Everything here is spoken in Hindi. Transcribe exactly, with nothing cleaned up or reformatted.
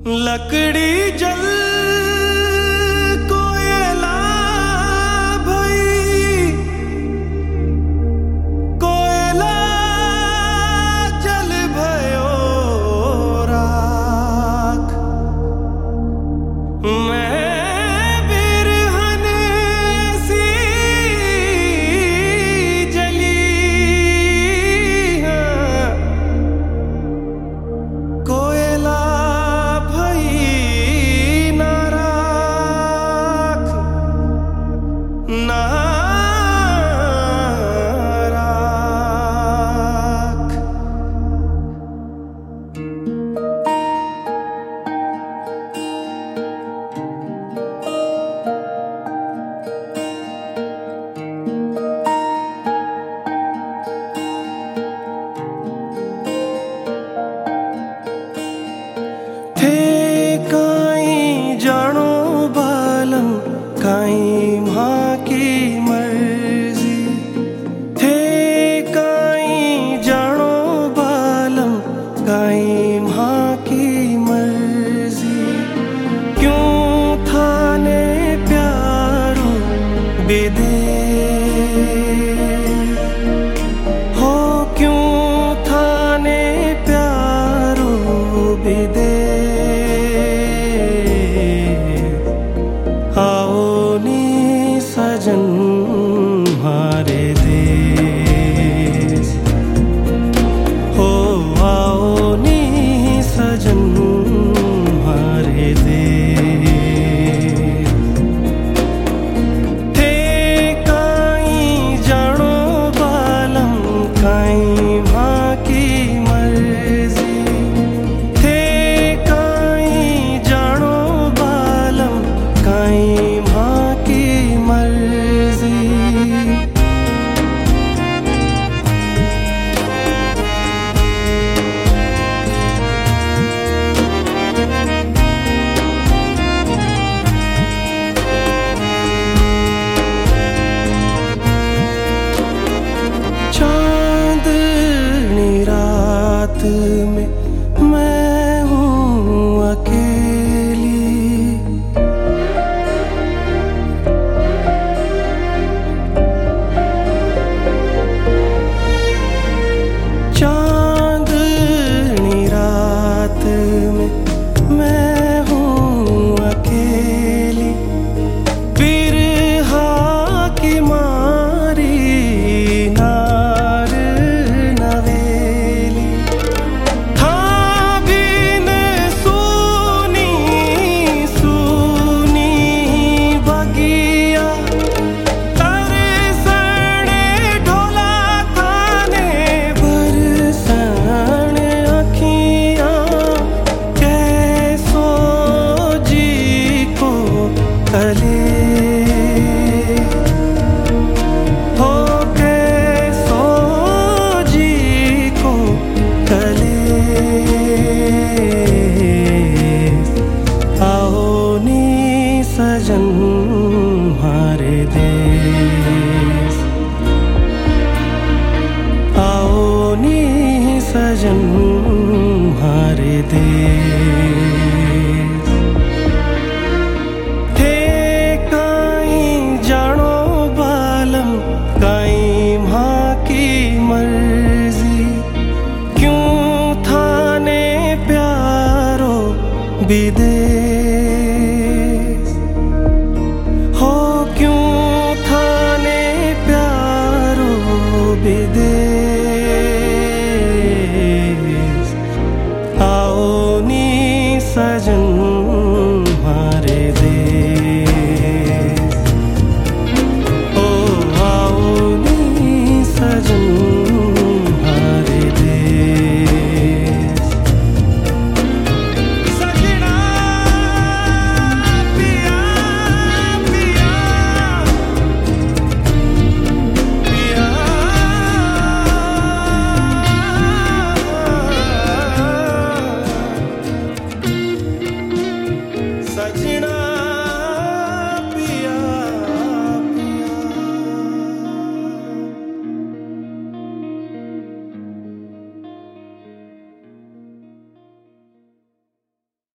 लकड़ी जल कोयला भई, कोयला जल भयो राख। मैं बिरहन सी जली हाँ, कोयला काई माँ की मर्जी थे, काई जानो बालम काई माँ की मर्जी। क्यों थाने प्यारो विदे हो, क्यों थाने प्यारो विदे। सजन हमारे देश हो, आओ नी सजन हमारे देश। थे काई जानो बालम काई माँ की मर्जी, थे काई जानो बालम काई माँ की मर्जी। चांदनी रात में मैं हूँ अकेली, चांदनी रात में मैं हूँ अकेली। बिरहा की मारी नार नवेली, था बिन सूनी सूनी बगिया। तरसने ढोला थाने बरसन अखियाँ, कैसो जी को कले हो, कैसो जी को कले। आओ नी सजन हमारे देश, आओ नी सजन हमारे देश। थे काई जानो बालम काई माँ की मर्जी, क्यों थाने प्यारो विदे।